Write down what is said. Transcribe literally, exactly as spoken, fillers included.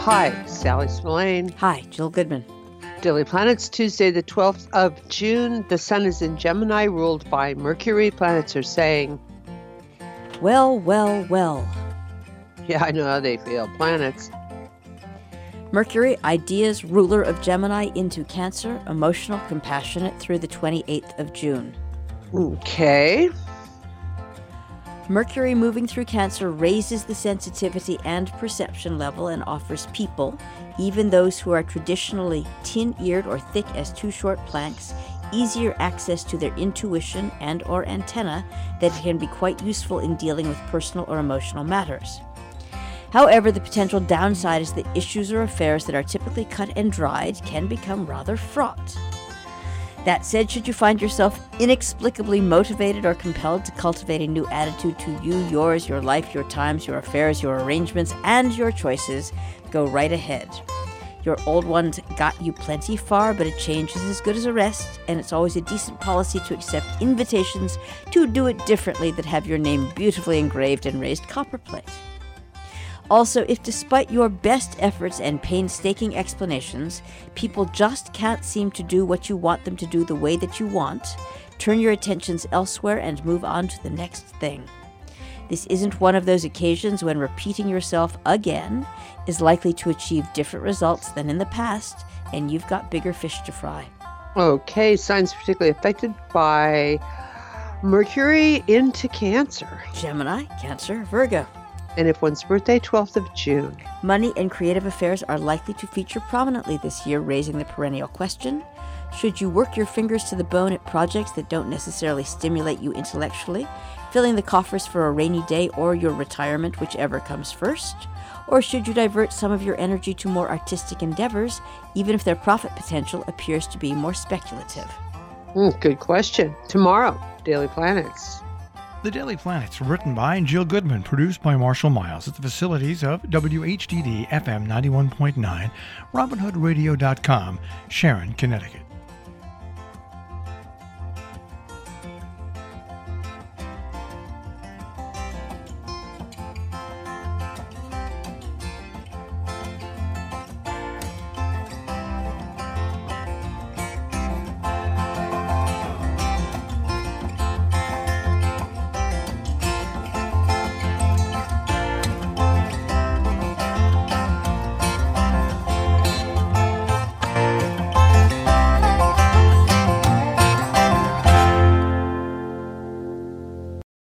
Hi, Sally Spillane. Hi, Jill Goodman. Daily Planets, Tuesday, the twelfth of June. The sun is in Gemini, ruled by Mercury. Planets are saying, well, well, well. Yeah, I know how they feel. Planets. Mercury, ideas, ruler of Gemini, into Cancer, emotional, compassionate through the twenty-eighth of June. Okay. Mercury moving through Cancer raises the sensitivity and perception level and offers people, even those who are traditionally tin-eared or thick as two short planks, easier access to their intuition and or antenna that can be quite useful in dealing with personal or emotional matters. However, the potential downside is that issues or affairs that are typically cut and dried can become rather fraught. That said, should you find yourself inexplicably motivated or compelled to cultivate a new attitude to you, yours, your life, your times, your affairs, your arrangements, and your choices, go right ahead. Your old ones got you plenty far, but a change is as good as a rest, and it's always a decent policy to accept invitations to do it differently that have your name beautifully engraved in raised copperplate. Also, if despite your best efforts and painstaking explanations, people just can't seem to do what you want them to do the way that you want, turn your attentions elsewhere and move on to the next thing. This isn't one of those occasions when repeating yourself again is likely to achieve different results than in the past, and you've got bigger fish to fry. Okay, signs particularly affected by Mercury into Cancer. Gemini, Cancer, Virgo. And if one's birthday, twelfth of June. Money and creative affairs are likely to feature prominently this year, raising the perennial question: should you work your fingers to the bone at projects that don't necessarily stimulate you intellectually, filling the coffers for a rainy day or your retirement, whichever comes first? Or should you divert some of your energy to more artistic endeavors, even if their profit potential appears to be more speculative? Mm, good question. Tomorrow, Daily Planets. The Daily Planets, written by Jill Goodman, produced by Marshall Miles at the facilities of W H D D F M ninety-one point nine, Robin Hood Radio dot com, Sharon, Connecticut.